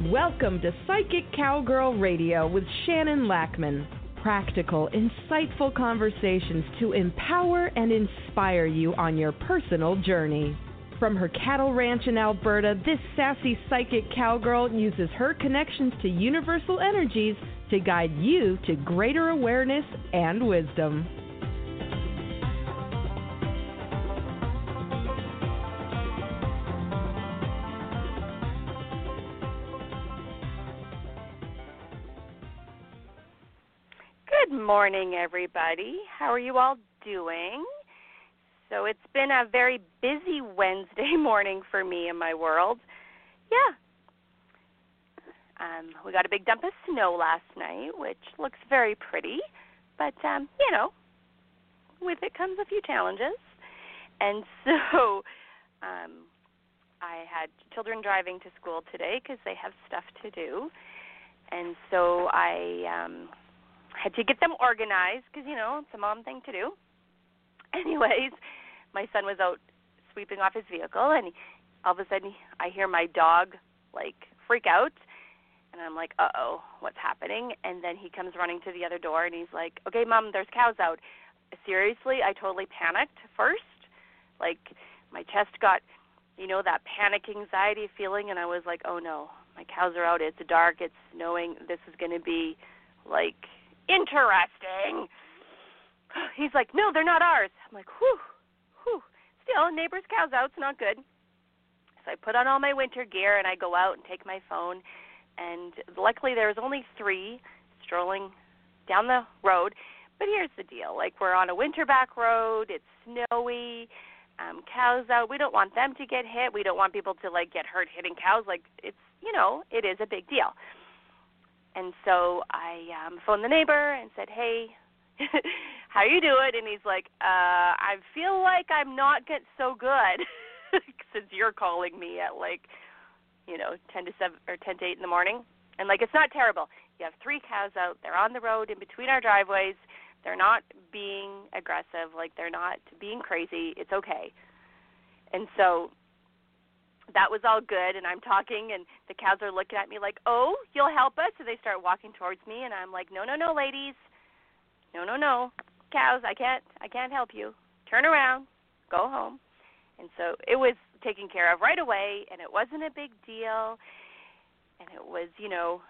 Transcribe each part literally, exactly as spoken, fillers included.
Welcome to Psychic Cowgirl Radio with Shannon Lackman. Practical, insightful conversations to empower and inspire you on your personal journey. From her cattle ranch in Alberta, this sassy psychic cowgirl uses her connections to universal energies to guide you to greater awareness and wisdom. Good morning, everybody. How are you all doing? So it's been a very busy Wednesday morning for me in my world. Yeah. Um, we got a big dump of snow last night, which looks very pretty. But, um, you know, with it comes a few challenges. And so um, I had children driving to school today because they have stuff to do. And so I... Um, had to get them organized because, you know, it's a mom thing to do. Anyways, my son was out sweeping off his vehicle, and he, all of a sudden I hear my dog, like, freak out. And I'm like, uh-oh, what's happening? And then he comes running to the other door, and he's like, okay, Mom, there's cows out. Seriously, I totally panicked first. Like, my chest got, you know, that panic anxiety feeling, and I was like, oh, no, my cows are out. It's dark. It's snowing. This is going to be, like... interesting. He's like, no, they're not ours. I'm like, whew, whew. Still, neighbor's cow's out. It's not good. So I put on all my winter gear, and I go out and take my phone. And luckily there was only three strolling down the road. But here's the deal. Like, we're on a winter back road. It's snowy. Um, cows out. We don't want them to get hit. We don't want people to, like, get hurt hitting cows. Like, it's, you know, it is a big deal. And so I um, phoned the neighbor and said, hey, how you doing? And he's like, uh, I feel like I'm not getting so good since you're calling me at like, you know, ten to seven or ten to eight in the morning. And like, it's not terrible. You have three cows out. They're on the road in between our driveways. They're not being aggressive. Like, they're not being crazy. It's okay. And so that was all good, and I'm talking, and the cows are looking at me like, oh, you'll help us? So they start walking towards me, and I'm like, no, no, no, ladies. No, no, no. Cows, I can't I can't help you. Turn around. Go home. And so it was taken care of right away, and it wasn't a big deal, and it was, you know,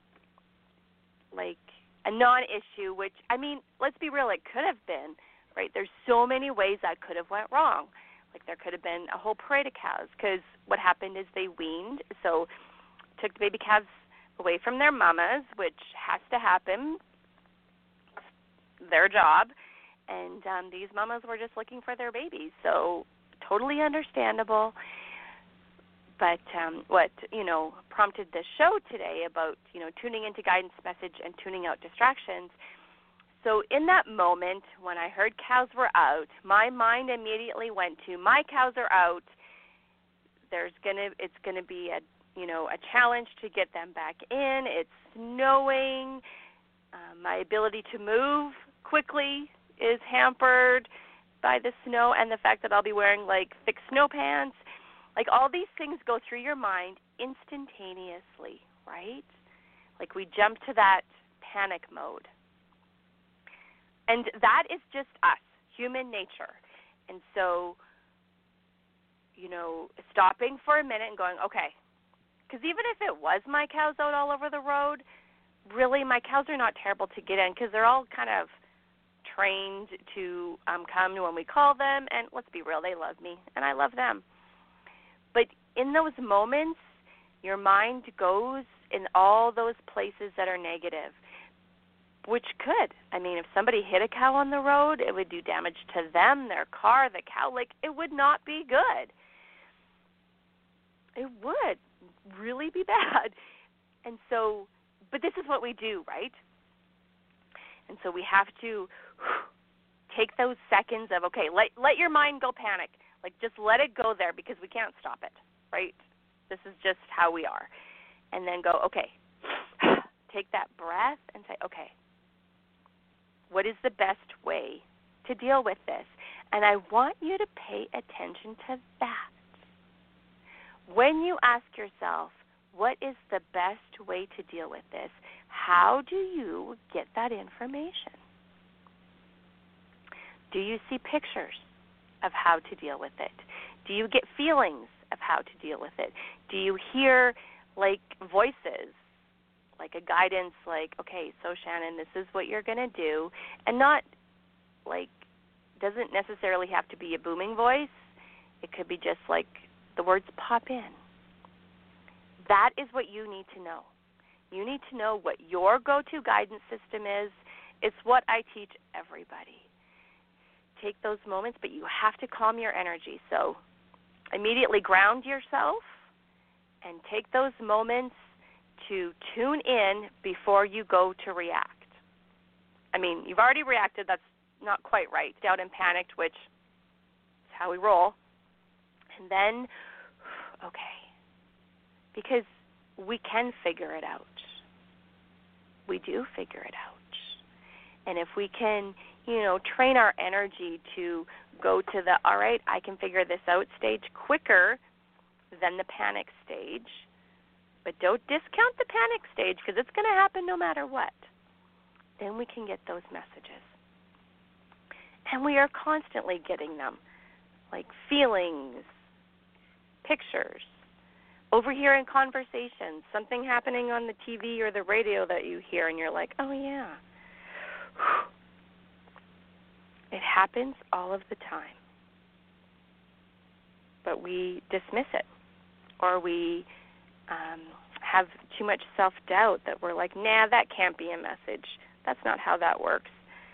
like a non-issue, which, I mean, let's be real, it could have been, right? There's so many ways that could have went wrong. Like, there could have been a whole parade of cows because what happened is they weaned, so took the baby calves away from their mamas, which has to happen, their job, and um, these mamas were just looking for their babies, so totally understandable. But um, what, you know, prompted the show today about, you know, tuning into guidance message and tuning out distractions. So in that moment when I heard cows were out, my mind immediately went to my cows are out. There's gonna it's gonna be a you know a challenge to get them back in. It's snowing. Um, my ability to move quickly is hampered by the snow and the fact that I'll be wearing like thick snow pants. Like, all these things go through your mind instantaneously, right? Like, we jump to that panic mode. And that is just us, human nature. And so, you know, stopping for a minute and going, okay, because even if it was my cows out all over the road, really my cows are not terrible to get in because they're all kind of trained to um, come when we call them. And let's be real, they love me, and I love them. But in those moments, your mind goes in all those places that are negative. Which could. I mean, if somebody hit a cow on the road, it would do damage to them, their car, the cow. Like, it would not be good. It would really be bad. And so, but this is what we do, right? And so we have to take those seconds of, okay, let let your mind go panic. Like, just let it go there because we can't stop it, right? This is just how we are. And then go, okay, take that breath and say, okay, what is the best way to deal with this? And I want you to pay attention to that. When you ask yourself, what is the best way to deal with this? How do you get that information? Do you see pictures of how to deal with it? Do you get feelings of how to deal with it? Do you hear, like, voices, like a guidance, like, okay, so Shannon, this is what you're going to do, and not, like, doesn't necessarily have to be a booming voice. It could be just like the words pop in. That is what you need to know. You need to know what your go-to guidance system is. It's what I teach everybody. Take those moments, but you have to calm your energy. So immediately ground yourself and take those moments to tune in before you go to react. I mean, you've already reacted. That's not quite right. Doubt and panicked, which is how we roll. And then, okay, because we can figure it out. We do figure it out. And if we can, you know, train our energy to go to the, all right, I can figure this out stage quicker than the panic stage, but don't discount the panic stage because it's going to happen no matter what, then we can get those messages. And we are constantly getting them, like feelings, pictures, overhearing conversations, something happening on the T V or the radio that you hear, and you're like, oh, yeah. It happens all of the time. But we dismiss it, or we um, have too much self-doubt that we're like, nah, that can't be a message. That's not how that works.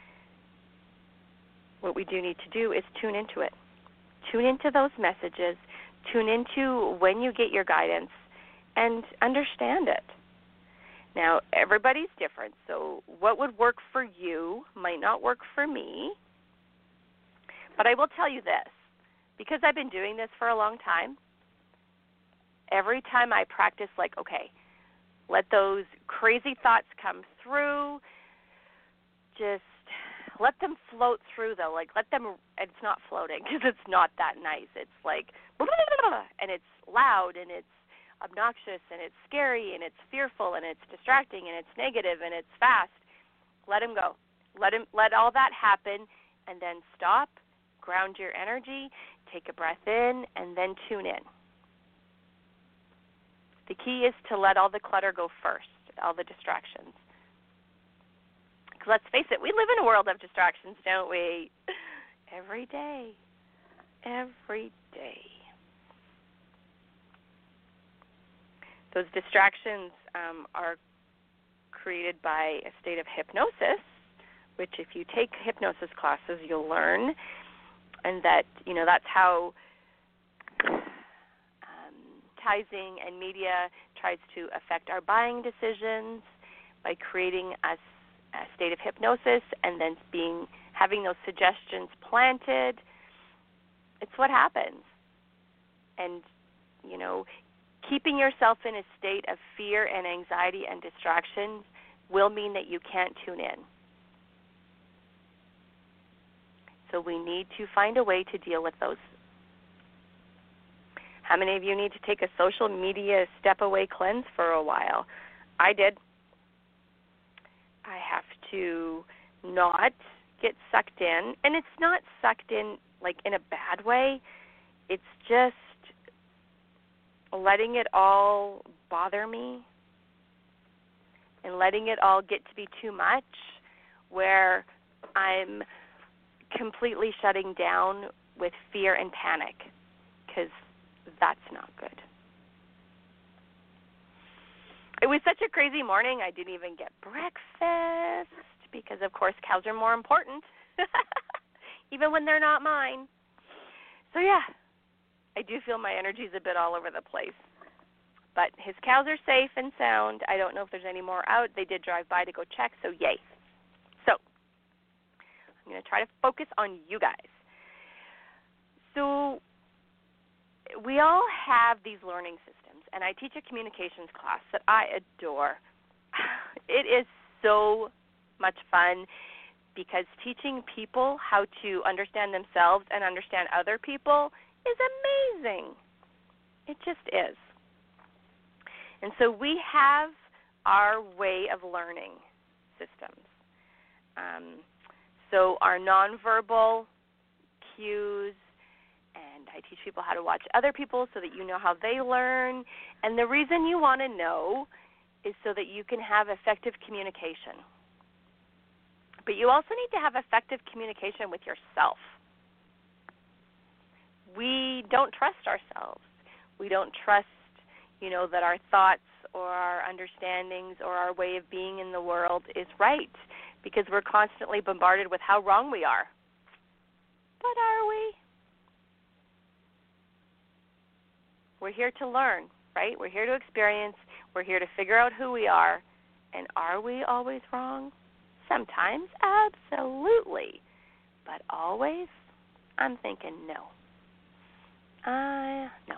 What we do need to do is tune into it. Tune into those messages. Tune into when you get your guidance and understand it. Now, everybody's different, so what would work for you might not work for me. But I will tell you this, because I've been doing this for a long time, every time I practice, like, okay, let those crazy thoughts come through, just let them float through, though. Like, let them, it's not floating because it's not that nice. It's like, and it's loud, and it's obnoxious, and it's scary, and it's fearful, and it's distracting, and it's negative, and it's fast. Let them go. Let him, let all that happen, and then stop, ground your energy, take a breath in, and then tune in. The key is to let all the clutter go first, all the distractions. Because let's face it, we live in a world of distractions, don't we? Every day. Every day. Those distractions um, are created by a state of hypnosis, which if you take hypnosis classes, you'll learn. And that, you know, that's how um, advertising and media tries to affect our buying decisions by creating a, a state of hypnosis and then being having those suggestions planted. It's what happens. And, you know, keeping yourself in a state of fear and anxiety and distraction will mean that you can't tune in. So we need to find a way to deal with those. How many of you need to take a social media step-away cleanse for a while? I did. I have to not get sucked in. And it's not sucked in like in a bad way. It's just letting it all bother me and letting it all get to be too much where I'm completely shutting down with fear and panic, because that's not good. It was such a crazy morning, I didn't even get breakfast because, of course, cows are more important, even when they're not mine. So, yeah, I do feel my energy's a bit all over the place. But his cows are safe and sound. I don't know if there's any more out. They did drive by to go check, so yay. So I'm going to try to focus on you guys. So we all have these learning systems, and I teach a communications class that I adore. It is so much fun because teaching people how to understand themselves and understand other people is amazing. It just is. And so we have our way of learning systems. Um, so our nonverbal cues, and I teach people how to watch other people so that you know how they learn. And the reason you want to know is so that you can have effective communication. But you also need to have effective communication with yourself. We don't trust ourselves. We don't trust, you know, that our thoughts or our understandings or our way of being in the world is right, because we're constantly bombarded with how wrong we are. But are we? We're here to learn, right? We're here to experience. We're here to figure out who we are. And are we always wrong? Sometimes, absolutely. But always? I'm thinking no. Uh, no.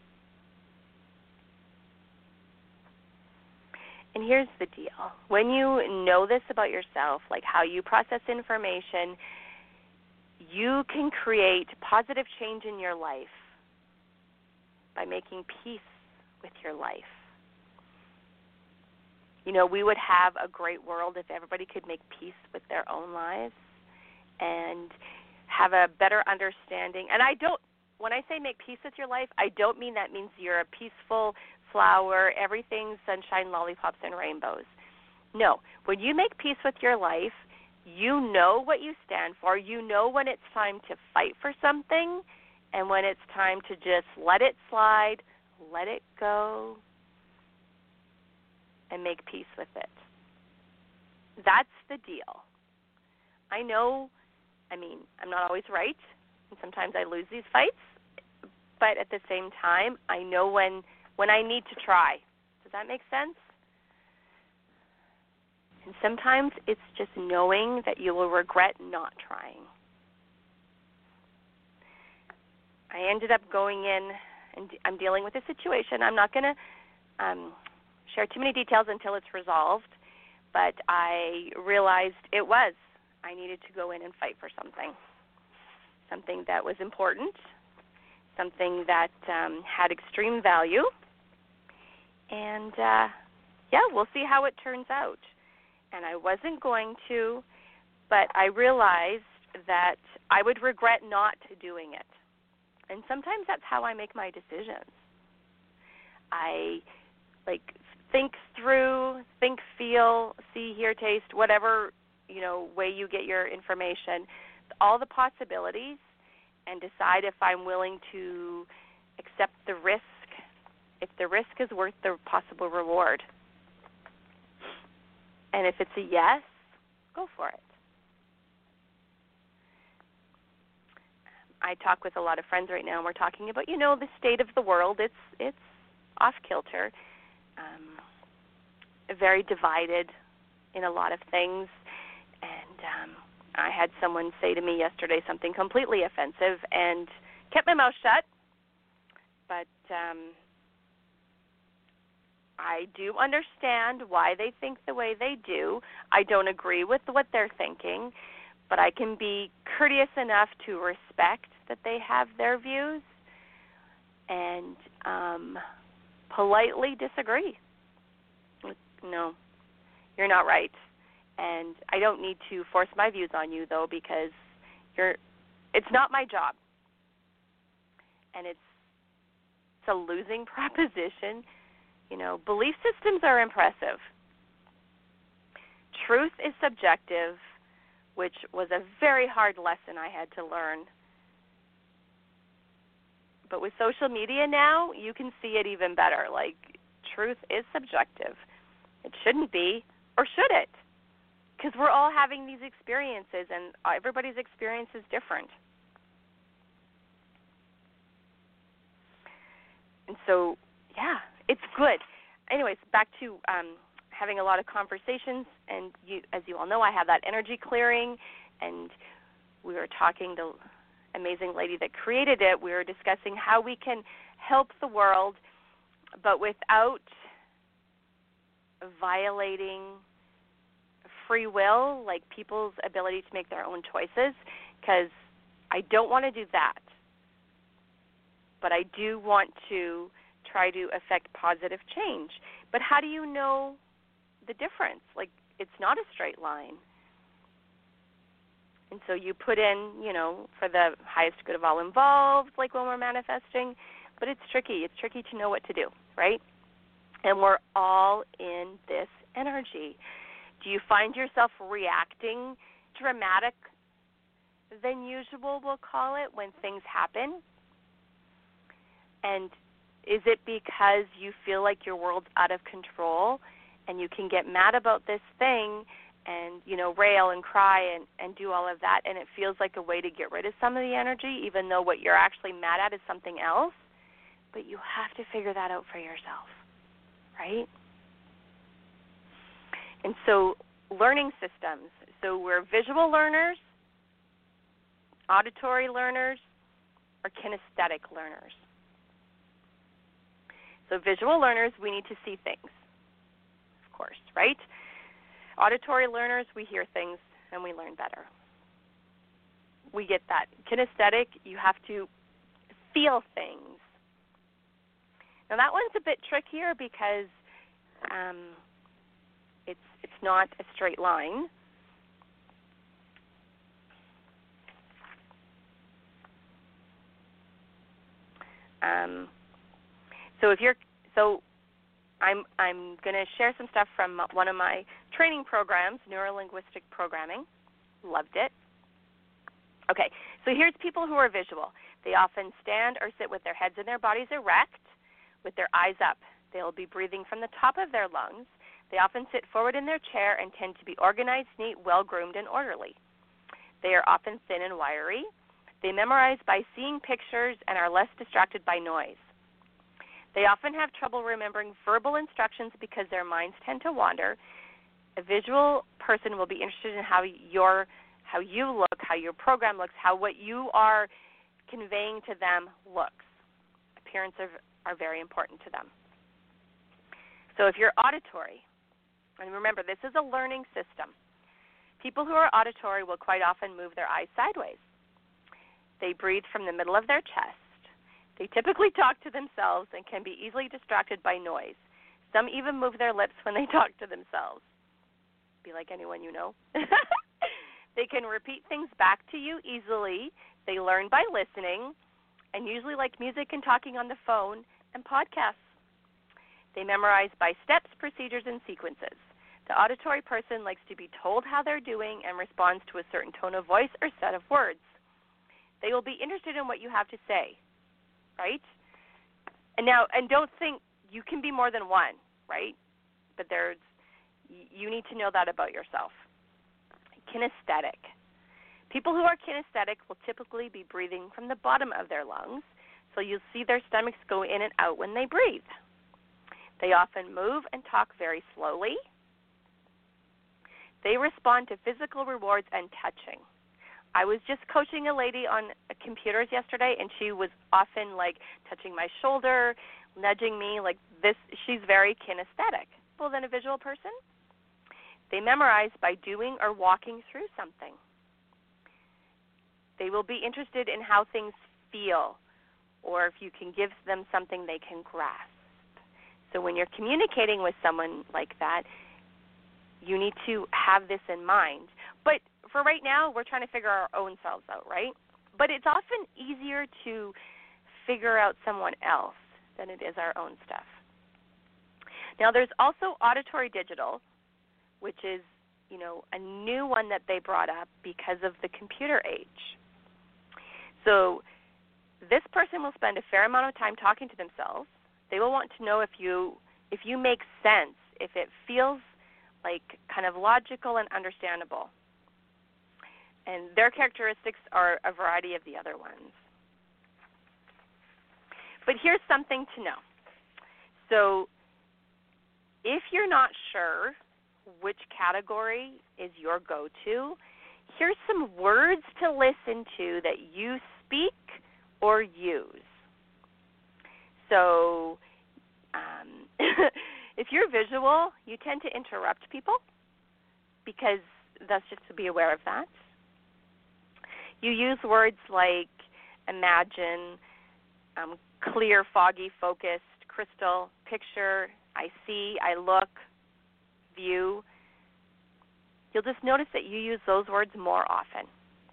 And here's the deal. When you know this about yourself, like how you process information, you can create positive change in your life by making peace with your life. You know, we would have a great world if everybody could make peace with their own lives and have a better understanding. And I don't, when I say make peace with your life, I don't mean that means you're a peaceful flower, everything's sunshine, lollipops, and rainbows. No, when you make peace with your life, you know what you stand for. You know when it's time to fight for something and when it's time to just let it slide, let it go, and make peace with it. That's the deal. I know, I mean, I'm not always right, and sometimes I lose these fights, but at the same time, I know when when I need to try. Does that make sense? And sometimes it's just knowing that you will regret not trying. I ended up going in, and I'm dealing with a situation. I'm not going to um, share too many details until it's resolved, but I realized it was. I needed to go in and fight for something, something that was important, something that um, had extreme value. And, uh, yeah, we'll see how it turns out. And I wasn't going to, but I realized that I would regret not doing it. And sometimes that's how I make my decisions. I, like, think through, think, feel, see, hear, taste, whatever, you know, way you get your information, all the possibilities, and decide if I'm willing to accept the risk, if the risk is worth the possible reward. And if it's a yes, go for it. I talk with a lot of friends right now, and we're talking about, you know, the state of the world. It's it's off kilter, um, very divided in a lot of things. And um, I had someone say to me yesterday something completely offensive and kept my mouth shut. But um, I do understand why they think the way they do. I don't agree with what they're thinking, but I can be courteous enough to respect that they have their views and um, politely disagree. No, you're not right. And I don't need to force my views on you, though, because you're. It's not my job. And it's, it's a losing proposition. You know, belief systems are impressive. Truth is subjective, which was a very hard lesson I had to learn. But with social media now, you can see it even better. Like, truth is subjective. It shouldn't be, or should it? Because we're all having these experiences, and everybody's experience is different. And so, yeah, it's good. Anyways, back to um, having a lot of conversations, and you, as you all know, I have that energy clearing, and we were talking to an amazing lady that created it. We were discussing how we can help the world, but without violating free will, like people's ability to make their own choices, because I don't want to do that. But I do want to try to affect positive change. But how do you know the difference? Like, it's not a straight line. And so you put in, you know, for the highest good of all involved, like when we're manifesting, but it's tricky. It's tricky to know what to do, right? And we're all in this energy. Do you find yourself reacting dramatic than usual, we'll call it, when things happen? And is it because you feel like your world's out of control and you can get mad about this thing and, you know, rail and cry and, and do all of that, and it feels like a way to get rid of some of the energy, even though what you're actually mad at is something else? But you have to figure that out for yourself, right? And so learning systems. So we're visual learners, auditory learners, or kinesthetic learners. So visual learners, we need to see things, of course, right? Auditory learners, we hear things and we learn better. We get that. Kinesthetic, you have to feel things. Now that one's a bit trickier because um, it's it's not a straight line. Um, so if you're so, I'm I'm going to share some stuff from one of my training programs, Neurolinguistic Programming. Loved it. Okay, so here's people who are visual. They often stand or sit with their heads and their bodies erect, with their eyes up. They'll be breathing from the top of their lungs. They often sit forward in their chair and tend to be organized, neat, well-groomed, and orderly. They are often thin and wiry. They memorize by seeing pictures and are less distracted by noise. They often have trouble remembering verbal instructions because their minds tend to wander. A visual person will be interested in how your how you look, how your program looks, how what you are conveying to them looks. Appearances are, are very important to them. So if you're auditory, and remember, this is a learning system. People who are auditory will quite often move their eyes sideways. They breathe from the middle of their chest. They typically talk to themselves and can be easily distracted by noise. Some even move their lips when they talk to themselves. Be like anyone you know. They can repeat things back to you easily. They learn by listening and usually like music and talking on the phone and podcasts. They memorize by steps, procedures, and sequences. The auditory person likes to be told how they're doing and responds to a certain tone of voice or set of words. They will be interested in what you have to say, right? And now, and don't think you can be more than one, right? But there's, you need to know that about yourself. Kinesthetic. People who are kinesthetic will typically be breathing from the bottom of their lungs, so you'll see their stomachs go in and out when they breathe. They often move and talk very slowly. They respond to physical rewards and touching. I was just coaching a lady on computers yesterday, and she was often, like, touching my shoulder, nudging me, like this. She's very kinesthetic. Well, then a visual person? They memorize by doing or walking through something. They will be interested in how things feel, or if you can give them something they can grasp. So when you're communicating with someone like that, you need to have this in mind. But for right now, we're trying to figure our own selves out, right? But it's often easier to figure out someone else than it is our own stuff. Now, there's also auditory digital, which is, you know, a new one that they brought up because of the computer age. So this person will spend a fair amount of time talking to themselves. They will want to know if you if you make sense, if it feels like kind of logical and understandable. And their characteristics are a variety of the other ones. But here's something to know. So if you're not sure which category is your go-to, here's some words to listen to that you speak or use. So um, if you're visual, you tend to interrupt people, because that's just to be aware of that. You use words like imagine, um, clear, foggy, focused, crystal, picture, I see, I look, view, you'll just notice that you use those words more often.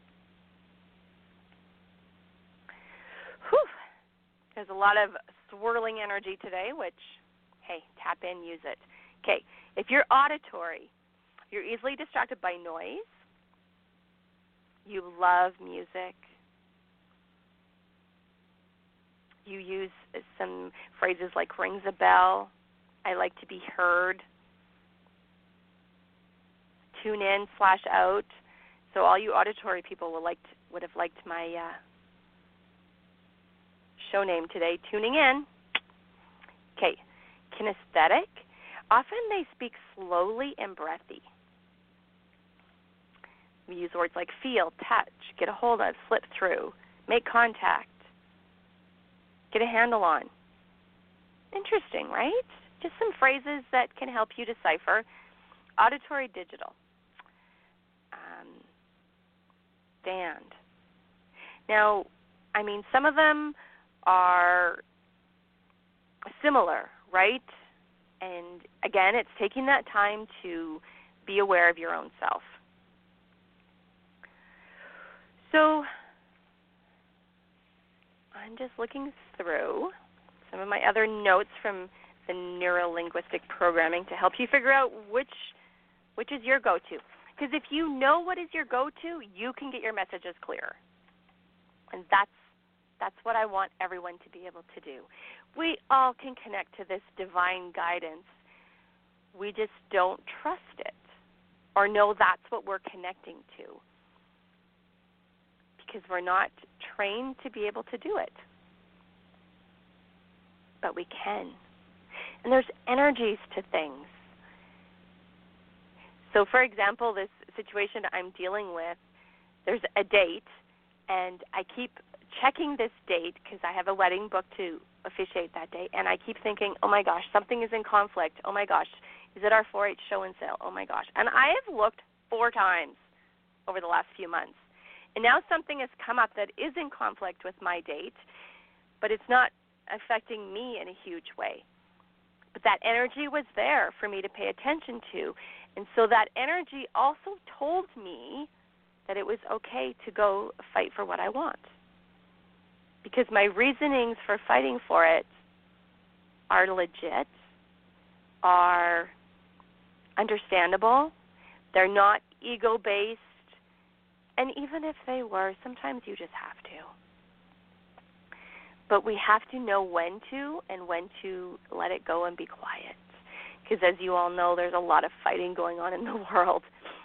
Whew. There's a lot of swirling energy today, which, hey, tap in, use it. Okay, if you're auditory, you're easily distracted by noise. You love music. You use some phrases like rings a bell, I like to be heard, tune in slash out. So all you auditory people will like to, would have liked my uh, show name today, tuning in. Okay, kinesthetic. Often they speak slowly and breathy. We use words like feel, touch, get a hold of, slip through, make contact, get a handle on. Interesting, right? Just some phrases that can help you decipher. Auditory digital. Um, stand. Now, I mean, some of them are similar, right? And again, it's taking that time to be aware of your own self. So I'm just looking through some of my other notes from the neuro-linguistic programming to help you figure out which which is your go-to. Because if you know what is your go-to, you can get your messages clearer. And that's that's what I want everyone to be able to do. We all can connect to this divine guidance. We just don't trust it or know that's what we're connecting to because we're not trained to be able to do it. But we can. And there's energies to things. So, for example, this situation I'm dealing with, there's a date, and I keep checking this date because I have a wedding booked to officiate that day, and I keep thinking, oh, my gosh, something is in conflict. Oh, my gosh, is it our four H show and sale? Oh, my gosh. And I have looked four times over the last few months. And now something has come up that is in conflict with my date, but it's not affecting me in a huge way. But that energy was there for me to pay attention to. And so that energy also told me that it was okay to go fight for what I want. Because my reasonings for fighting for it are legit, are understandable, they're not ego-based, and even if they were, sometimes you just have to. But we have to know when to and when to let it go and be quiet. Because as you all know, there's a lot of fighting going on in the world.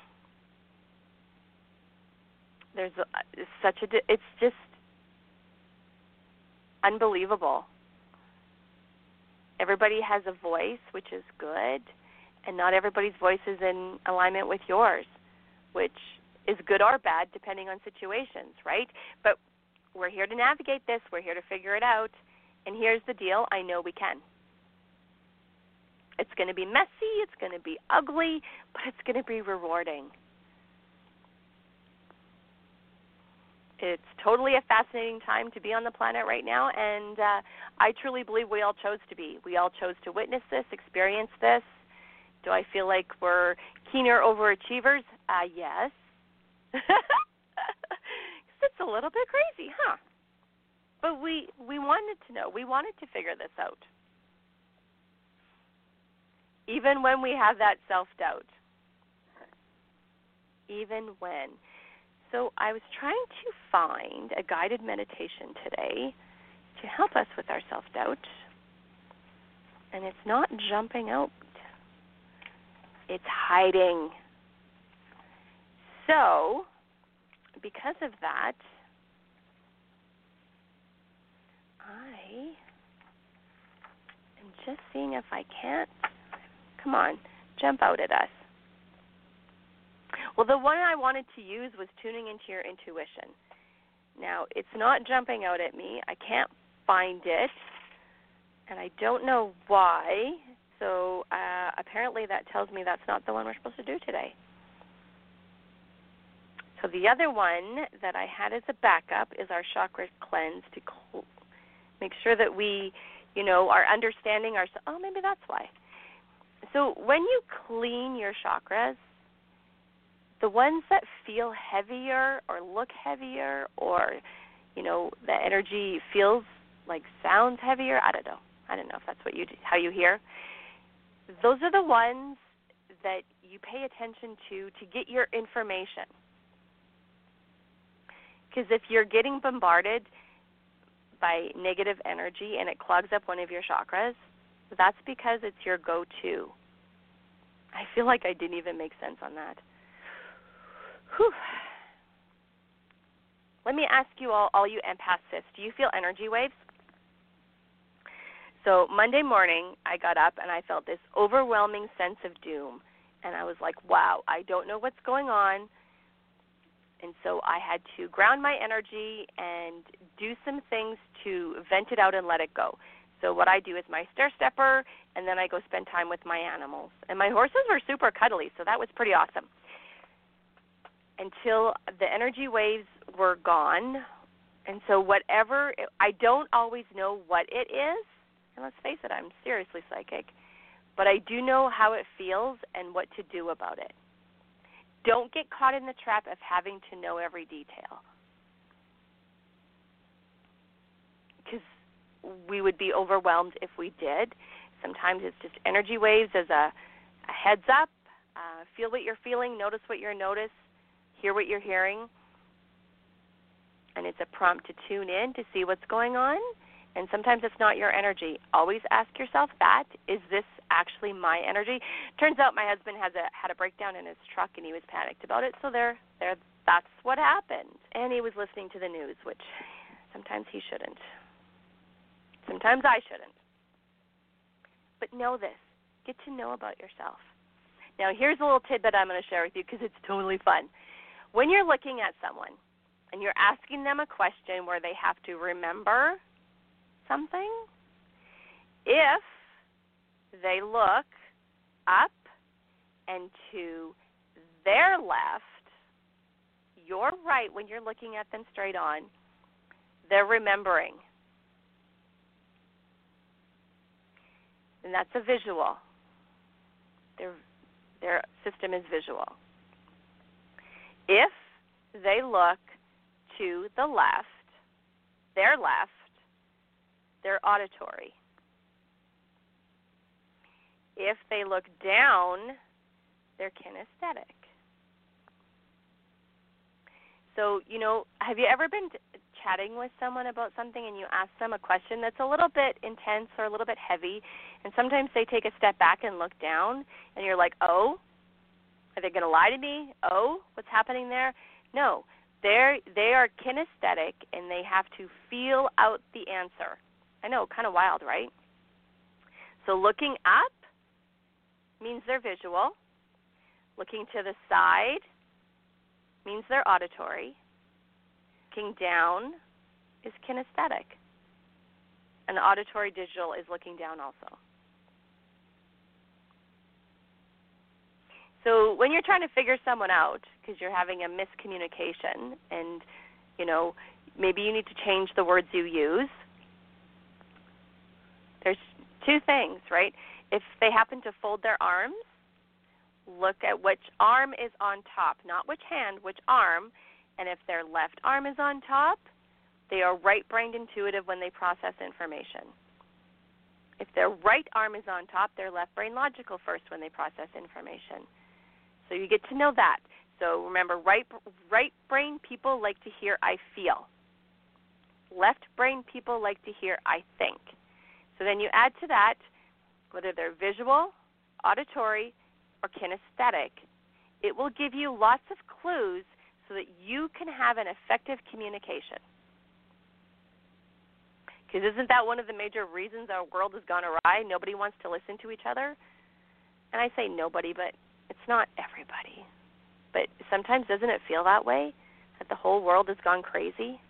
There's a, such a, it's just unbelievable. Everybody has a voice, which is good, and not everybody's voice is in alignment with yours, which is good or bad depending on situations, right? But we're here to navigate this. We're here to figure it out. And here's the deal. I know we can. It's going to be messy. It's going to be ugly, but it's going to be rewarding. It's totally a fascinating time to be on the planet right now, and uh, I truly believe we all chose to be. We all chose to witness this, experience this. Do I feel like we're keener overachievers? Uh, yes. It's a little bit crazy, huh? But we, we wanted to know. We wanted to figure this out. Even when we have that self-doubt. Even when. So I was trying to find a guided meditation today to help us with our self-doubt. And it's not jumping out. It's hiding. So, because of that, I am just seeing if I can't. Come on, jump out at us. Well, the one I wanted to use was tuning into your intuition. Now, it's not jumping out at me. I can't find it, and I don't know why. So uh, apparently that tells me that's not the one we're supposed to do today. So the other one that I had as a backup is our chakra cleanse to cl- make sure that we you know, our understanding, our, oh, maybe that's why. So when you clean your chakras, the ones that feel heavier or look heavier or, you know, the energy feels like sounds heavier, I don't know. I don't know if that's what you do, how you hear. Those are the ones that you pay attention to to get your information. Because if you're getting bombarded by negative energy and it clogs up one of your chakras, that's because it's your go-to. I feel like I didn't even make sense on that. Whew. Let me ask you all, all you empaths, do you feel energy waves? So Monday morning, I got up and I felt this overwhelming sense of doom. And I was like, wow, I don't know what's going on. And so I had to ground my energy and do some things to vent it out and let it go. So what I do is my stair stepper, and then I go spend time with my animals. And my horses were super cuddly, so that was pretty awesome. Until the energy waves were gone. And so whatever, I don't always know what it is. And let's face it, I'm seriously psychic. But I do know how it feels and what to do about it. Don't get caught in the trap of having to know every detail. Because we would be overwhelmed if we did. Sometimes it's just energy waves as a, a heads up. Uh, feel what you're feeling, notice what you're noticing, hear what you're hearing. And it's a prompt to tune in to see what's going on. And sometimes it's not your energy. Always ask yourself that, is this actually my energy? Turns out my husband has a had a breakdown in his truck and he was panicked about it, so there there that's what happened. And he was listening to the news, which sometimes he shouldn't. Sometimes I shouldn't. But know this. Get to know about yourself. Now here's a little tidbit I'm going to share with you because it's totally fun. When you're looking at someone and you're asking them a question where they have to remember something, if they look up and to their left, your right, when you're looking at them straight on, they're remembering. And that's a visual. Their, their system is visual. If they look to the left, their left, they're auditory. If they look down, they're kinesthetic. So, you know, have you ever been t- chatting with someone about something and you ask them a question that's a little bit intense or a little bit heavy, and sometimes they take a step back and look down, and you're like, oh, are they going to lie to me? Oh, what's happening there? No, they're, they are kinesthetic, and they have to feel out the answer. I know, kind of wild, right? So looking up means they're visual. Looking to the side means they're auditory. Looking down is kinesthetic. And the auditory digital is looking down also. So when you're trying to figure someone out because you're having a miscommunication and, you know, maybe you need to change the words you use, there's two things, right? If they happen to fold their arms, look at which arm is on top, not which hand, which arm. And if their left arm is on top, they are right-brained intuitive when they process information. If their right arm is on top, they're left-brain logical first when they process information. So you get to know that. So remember, right, right-brain people like to hear I feel. Left-brain people like to hear I think. So then you add to that, whether they're visual, auditory, or kinesthetic, it will give you lots of clues so that you can have an effective communication. Because isn't that one of the major reasons our world has gone awry? Nobody wants to listen to each other. And I say nobody, but it's not everybody. But sometimes doesn't it feel that way, that the whole world has gone crazy?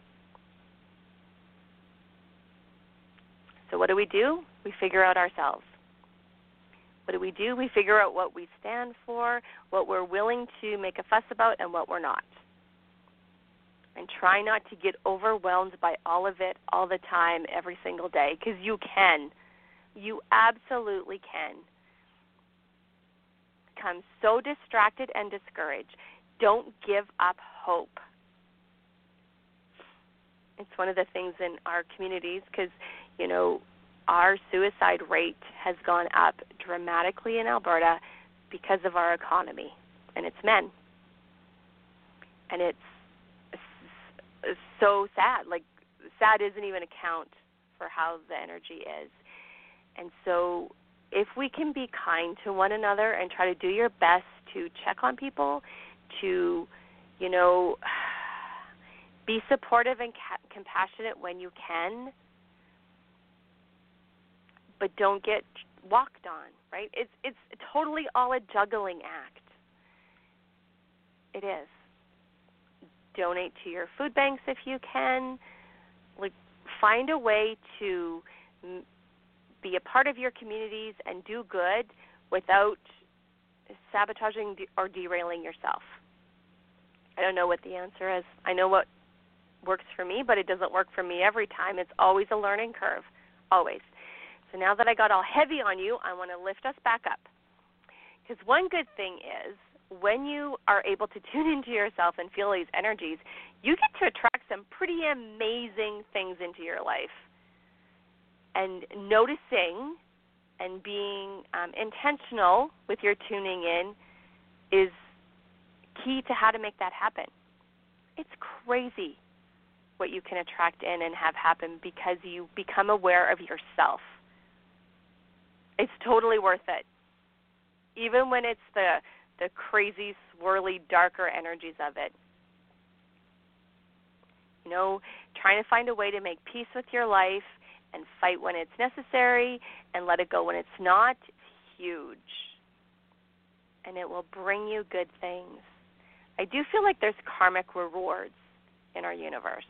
So what do we do? We figure out ourselves. What do we do? We figure out what we stand for, what we're willing to make a fuss about, and what we're not. And try not to get overwhelmed by all of it all the time, every single day, because you can. You absolutely can. Become so distracted and discouraged. Don't give up hope. It's one of the things in our communities because, you know, our suicide rate has gone up dramatically in Alberta because of our economy, and it's men. And it's so sad. Like, sad isn't even a count for how the energy is. And so if we can be kind to one another and try to do your best to check on people, to, you know, be supportive and ca- compassionate when you can, but don't get walked on, right? It's it's totally all a juggling act. It is. Donate to your food banks if you can. Like, find a way to m- be a part of your communities and do good without sabotaging de- or derailing yourself. I don't know what the answer is. I know what works for me, but it doesn't work for me every time. It's always a learning curve, always. So now that I got all heavy on you, I want to lift us back up. Because one good thing is, when you are able to tune into yourself and feel these energies, you get to attract some pretty amazing things into your life. And noticing and being um, intentional with your tuning in is key to how to make that happen. It's crazy what you can attract in and have happen because you become aware of yourself. It's totally worth it. Even when it's the the crazy, swirly, darker energies of it. You know, trying to find a way to make peace with your life and fight when it's necessary and let it go when it's not, it's huge. And it will bring you good things. I do feel like there's karmic rewards in our universe.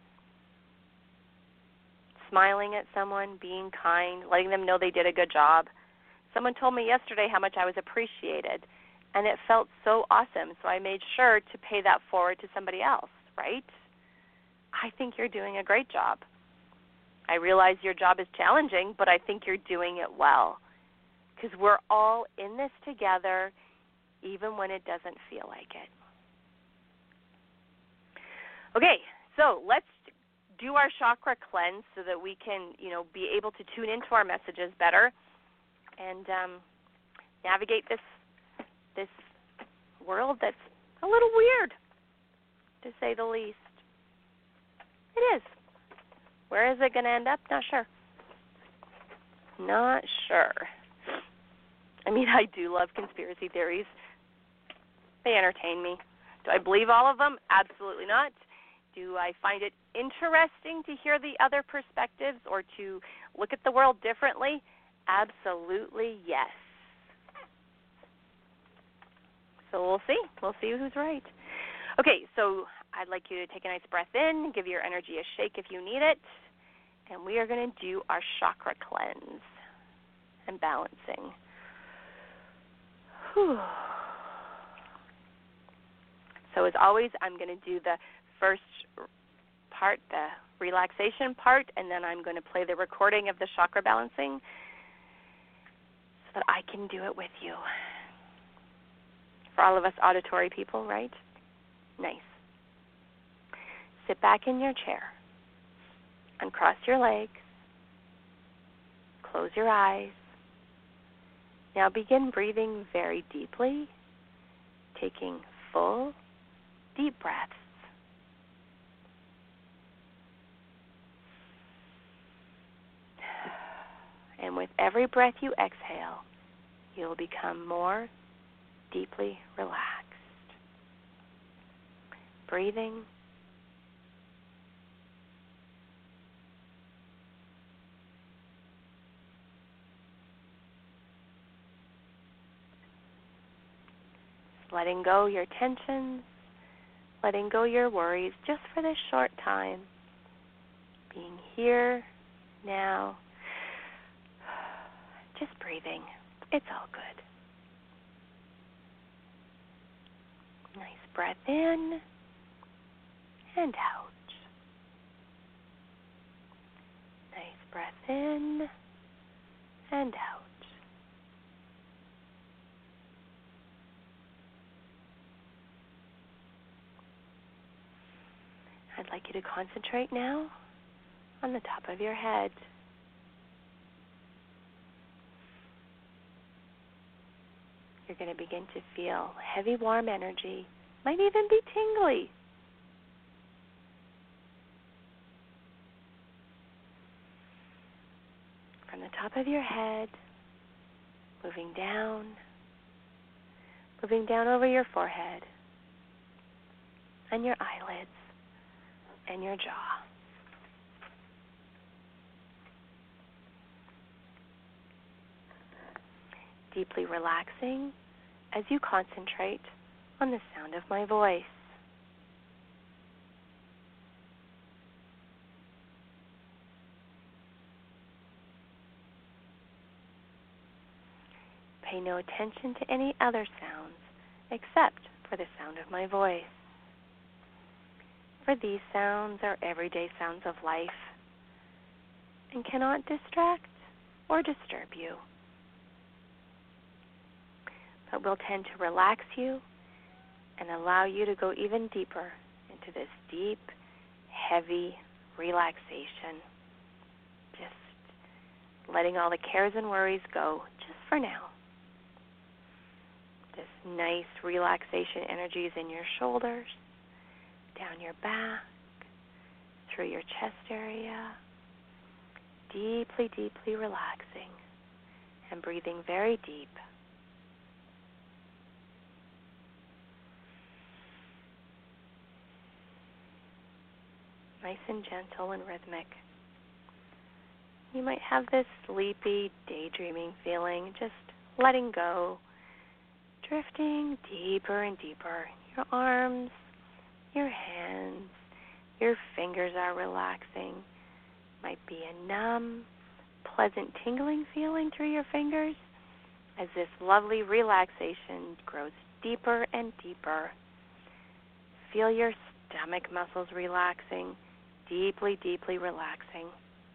Smiling at someone, being kind, letting them know they did a good job. Someone told me yesterday how much I was appreciated, and it felt so awesome, so I made sure to pay that forward to somebody else, right? I think you're doing a great job. I realize your job is challenging, but I think you're doing it well because we're all in this together, even when it doesn't feel like it. Okay, so let's do our chakra cleanse so that we can, you know, be able to tune into our messages better and um, navigate this this world that's a little weird, to say the least. It is. Where is it going to end up? Not sure. Not sure. I mean, I do love conspiracy theories. They entertain me. Do I believe all of them? Absolutely not. Do I find it interesting to hear the other perspectives or to look at the world differently? Absolutely yes. So we'll see. We'll see who's right. Okay, so I'd like you to take a nice breath in, give your energy a shake if you need it, and we are going to do our chakra cleanse and balancing. Whew. So as always, I'm going to do the first part, the relaxation part, and then I'm going to play the recording of the chakra balancing so that I can do it with you. For all of us auditory people, right? Nice. Sit back in your chair. Uncross your legs. Close your eyes. Now begin breathing very deeply, taking full, deep breaths. And with every breath you exhale, you'll become more deeply relaxed. Breathing. Letting go your tensions, letting go your worries just for this short time. Being here, now, just breathing. It's all good. Nice breath in and out. Nice breath in and out. I'd like you to concentrate now on the top of your head. You're going to begin to feel heavy, warm energy, might even be tingly. From the top of your head, moving down, moving down over your forehead and your eyelids and your jaw. Deeply relaxing as you concentrate on the sound of my voice. Pay no attention to any other sounds except for the sound of my voice. For these sounds are everyday sounds of life and cannot distract or disturb you, but will tend to relax you and allow you to go even deeper into this deep, heavy relaxation. Just letting all the cares and worries go just for now. This nice relaxation energy is in your shoulders, down your back, through your chest area, deeply, deeply relaxing and breathing very deep. Nice and gentle and rhythmic. You might have this sleepy, daydreaming feeling, just letting go, drifting deeper and deeper. Your arms, your hands, your fingers are relaxing. Might be a numb, pleasant tingling feeling through your fingers as this lovely relaxation grows deeper and deeper. Feel your stomach muscles relaxing, deeply, deeply relaxing.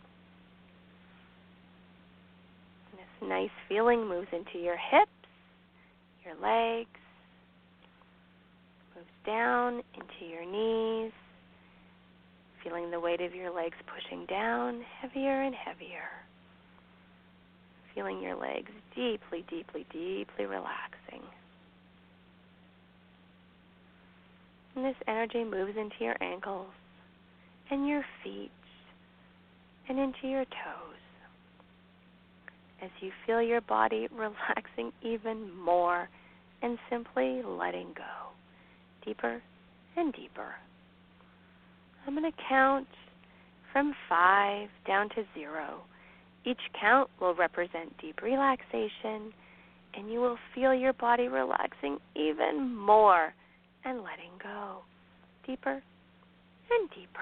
And this nice feeling moves into your hips, your legs, moves down into your knees, feeling the weight of your legs pushing down heavier and heavier. Feeling your legs deeply, deeply, deeply relaxing. And this energy moves into your ankles and your feet and into your toes as you feel your body relaxing even more and simply letting go deeper and deeper. I'm going to count from five down to zero. Each count will represent deep relaxation, and you will feel your body relaxing even more and letting go deeper and deeper.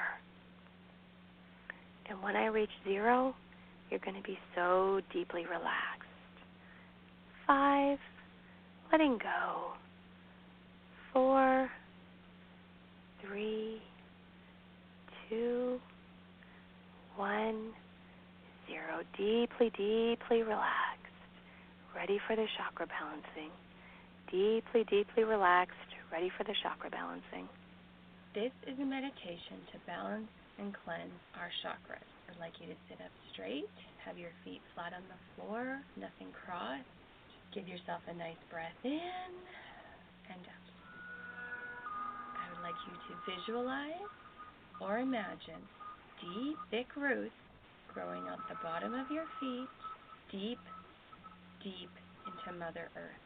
And when I reach zero, you're going to be so deeply relaxed. Five, letting go. Four, three, two, one, zero. Deeply, deeply relaxed. Ready for the chakra balancing. Deeply, deeply relaxed. Ready for the chakra balancing. This is a meditation to balance and cleanse our chakras. I'd like you to sit up straight, have your feet flat on the floor, nothing crossed. Give yourself a nice breath in and out. I would like you to visualize or imagine deep, thick roots growing out the bottom of your feet, deep, deep into Mother Earth.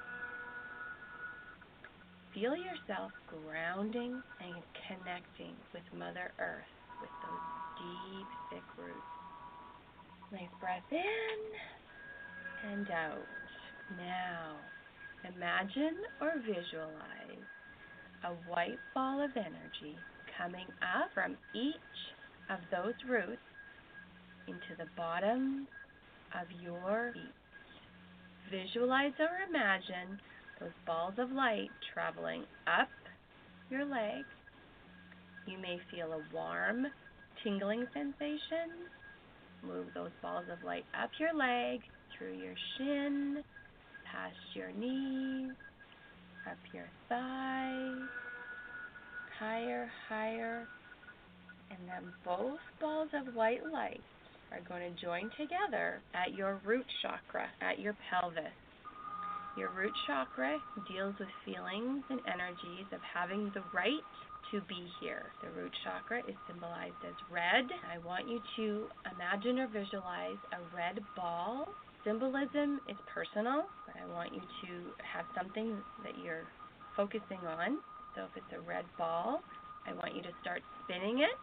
Feel yourself grounding and connecting with Mother Earth with those deep, thick roots. Nice breath in and out. Now, imagine or visualize a white ball of energy coming up from each of those roots into the bottom of your feet. Visualize or imagine those balls of light traveling up your leg, You may feel a warm, tingling sensation. Move those balls of light up your leg, through your shin, past your knees, up your thighs, higher, higher. And then both balls of white light are going to join together at your root chakra, at your pelvis. Your root chakra deals with feelings and energies of having the right to be here. The root chakra is symbolized as red. I want you to imagine or visualize a red ball. Symbolism is personal, but I want you to have something that you're focusing on. So if it's a red ball, I want you to start spinning it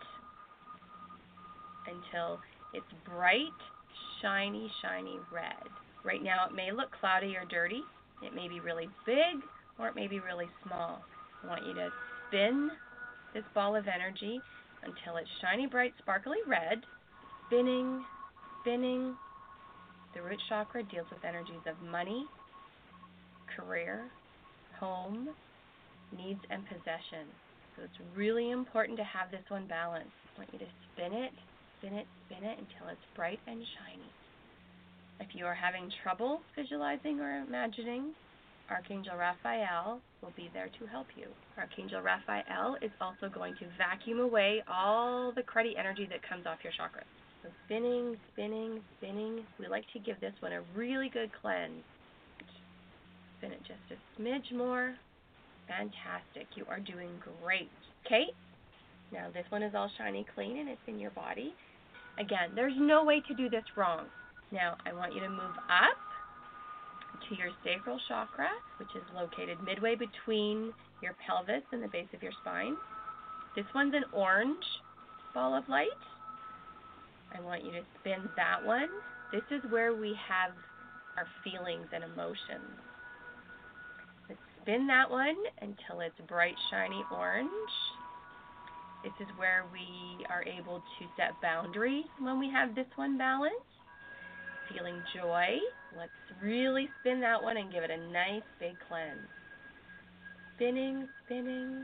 until it's bright, shiny, shiny red. Right now it may look cloudy or dirty. It may be really big or it may be really small. I want you to spin this ball of energy until it's shiny, bright, sparkly red. Spinning, spinning. The root chakra deals with energies of money, career, home, needs, and possession. So it's really important to have this one balanced. I want you to spin it, spin it, spin it until it's bright and shiny. If you are having trouble visualizing or imagining, Archangel Raphael will be there to help you. Archangel Raphael is also going to vacuum away all the cruddy energy that comes off your chakras. So spinning, spinning, spinning. We like to give this one a really good cleanse. Spin it just a smidge more. Fantastic. You are doing great. Okay? Now this one is all shiny clean and it's in your body. Again, there's no way to do this wrong. Now I want you to move up to your sacral chakra, which is located midway between your pelvis and the base of your spine. This one's an orange ball of light. I want you to spin that one. This is where we have our feelings and emotions. Let's spin that one until it's bright, shiny orange. This is where we are able to set boundaries when we have this one balanced. Feeling joy. Let's really spin that one and give it a nice big cleanse. Spinning, spinning,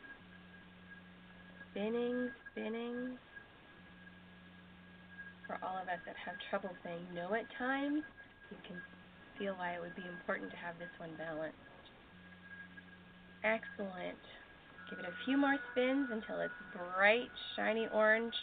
spinning, spinning. For all of us that have trouble saying no at times, you can feel why it would be important to have this one balanced. Excellent. Give it a few more spins until it's bright, shiny orange.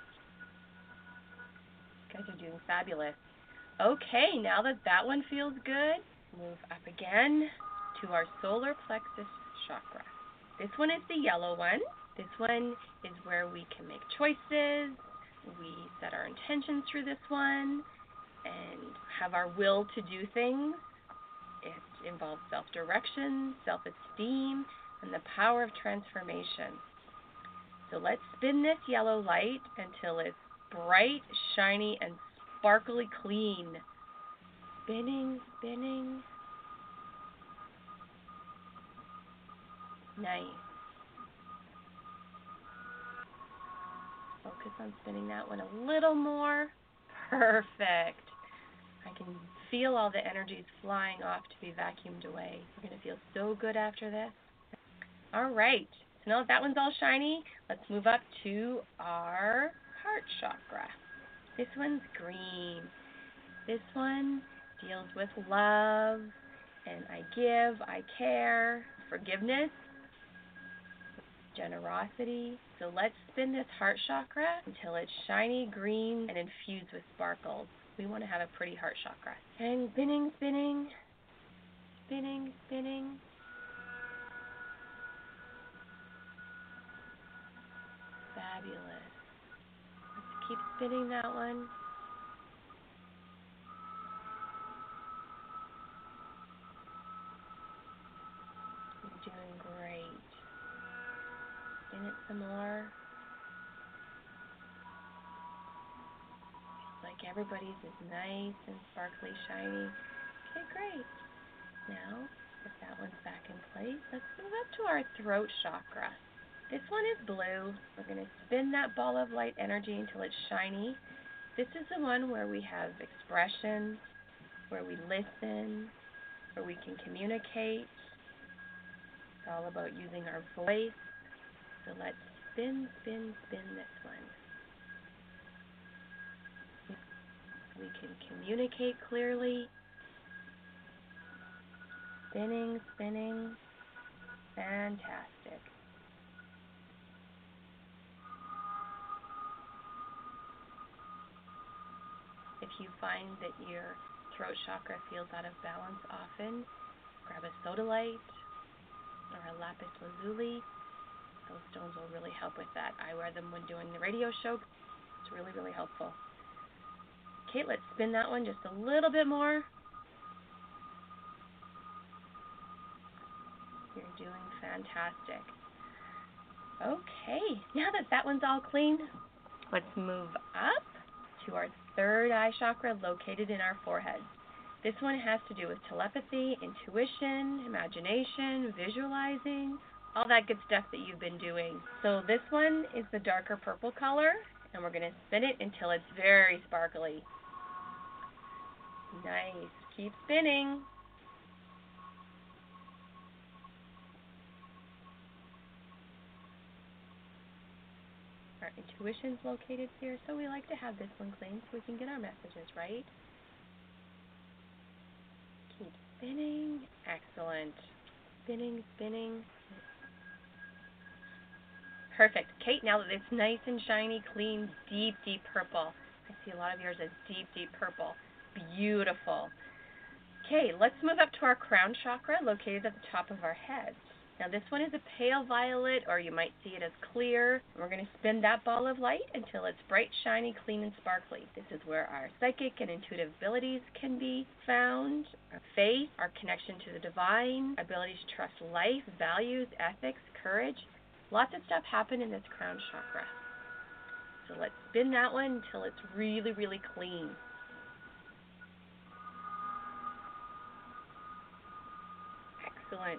You guys are doing fabulous. Okay, now that that one feels good, move up again to our solar plexus chakra. This one is the yellow one. This one is where we can make choices. We set our intentions through this one and have our will to do things. It involves self-direction, self-esteem, and the power of transformation. So let's spin this yellow light until it's bright, shiny, and sparkly clean. Spinning, spinning. Nice. Focus on spinning that one a little more. Perfect. I can feel all the energies flying off to be vacuumed away. You're going to feel so good after this. All right. So now that that one's all shiny, let's move up to our heart chakra. This one's green. This one deals with love and I give, I care, forgiveness, generosity. So let's spin this heart chakra until it's shiny green and infused with sparkles. We want to have a pretty heart chakra. And spinning, spinning, spinning, spinning. Fabulous. Let's keep spinning that one. You're doing great. Spin it some more. Like everybody's is nice and sparkly, shiny. Okay, great. Now, if that one's back in place, let's move up to our throat chakra. This one is blue. We're going to spin that ball of light energy until it's shiny. This is the one where we have expression, where we listen, where we can communicate. It's all about using our voice. So let's spin, spin, spin this one. We can communicate clearly. Spinning, spinning. Fantastic. If you find that your throat chakra feels out of balance often, grab a sodalite or a lapis lazuli. Those stones will really help with that. I wear them when doing the radio show. It's really, really helpful. Okay, let's spin that one just a little bit more. You're doing fantastic. Okay, now that that one's all clean, let's move up to our third eye chakra located in our forehead. This one has to do with telepathy, intuition, imagination, visualizing, all that good stuff that you've been doing. So this one is the darker purple color, and we're going to spin it until it's very sparkly. Nice. Keep spinning. Our intuition's located here, so we like to have this one clean so we can get our messages right. Keep spinning. Excellent. Spinning, spinning. Perfect. Kate, now that it's nice and shiny, clean, deep, deep purple. I see a lot of yours as deep, deep purple. Beautiful. Okay, let's move up to our crown chakra located at the top of our head. Now this one is a pale violet, or you might see it as clear. We're going to spin that ball of light until it's bright, shiny, clean, and sparkly. This is where our psychic and intuitive abilities can be found, our faith, our connection to the divine, ability to trust life, values, ethics, courage. Lots of stuff happen in this crown chakra. So let's spin that one until it's really, really clean. Excellent.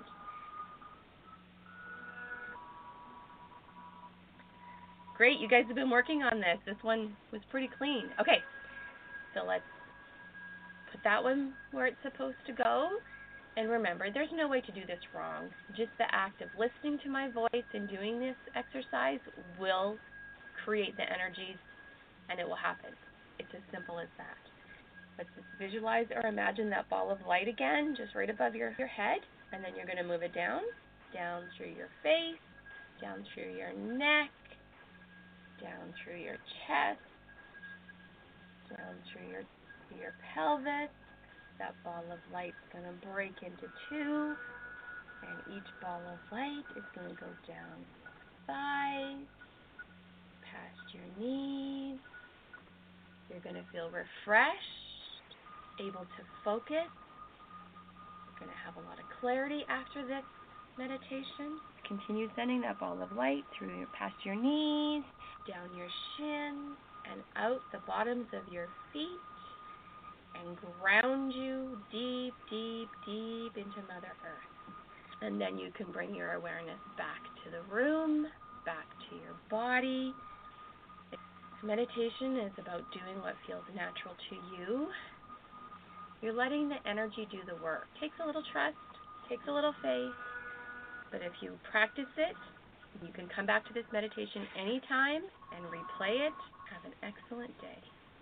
Great, you guys have been working on this. This one was pretty clean. Okay, so let's put that one where it's supposed to go. And remember, there's no way to do this wrong. Just the act of listening to my voice and doing this exercise will create the energies, and it will happen. It's as simple as that. Let's just visualize or imagine that ball of light again, just right above your, your head. And then you're going to move it down, down through your face, down through your neck, down through your chest, down through your, your pelvis. That ball of light's going to break into two, and each ball of light is going to go down your thighs, past your knees. You're going to feel refreshed, able to focus. You're going to have a lot of clarity after this meditation. Continue sending that ball of light through your, past your knees, down your shins, and out the bottoms of your feet, and ground you deep, deep, deep into Mother Earth. And then you can bring your awareness back to the room, back to your body. Meditation is about doing what feels natural to you. You're letting the energy do the work. It takes a little trust, takes a little faith, but if you practice it, you can come back to this meditation anytime and replay it. Have an excellent day.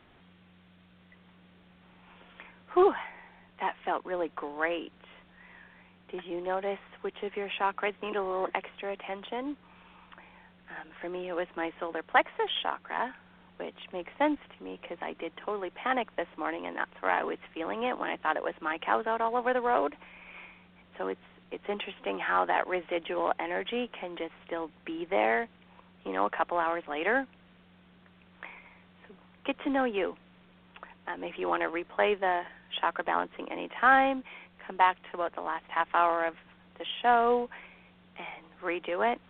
Whew, that felt really great. Did you notice which of your chakras need a little extra attention? Um, for me, it was my solar plexus chakra, which makes sense to me because I did totally panic this morning, and that's where I was feeling it when I thought it was my cows out all over the road. So it's it's interesting how that residual energy can just still be there, you know, a couple hours later. So get to know you. Um, if you want to replay the chakra balancing anytime, come back to about the last half hour of the show and redo it.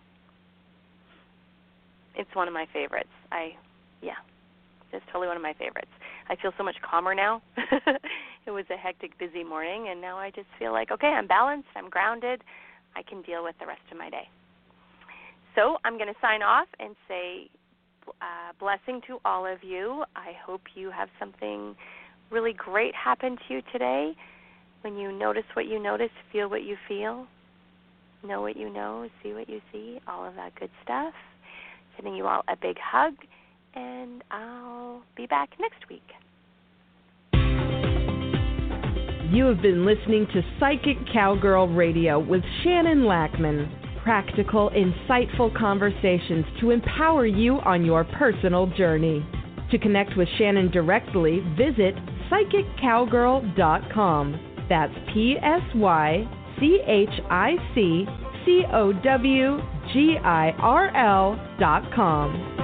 It's one of my favorites. I, yeah, it's totally one of my favorites. I feel so much calmer now. It was a hectic, busy morning, and now I just feel like, okay, I'm balanced, I'm grounded, I can deal with the rest of my day. So I'm going to sign off and say uh, blessing to all of you. I hope you have something really great happen to you today. When you notice what you notice, feel what you feel, know what you know, see what you see, all of that good stuff. Sending you all a big hug, and I'll be back next week. You have been listening to Psychic Cowgirl Radio with Shannon Lackman. Practical, insightful conversations to empower you on your personal journey. To connect with Shannon directly, visit psychic cowgirl dot com. That's P S Y C H I C C O W G I R L dot com.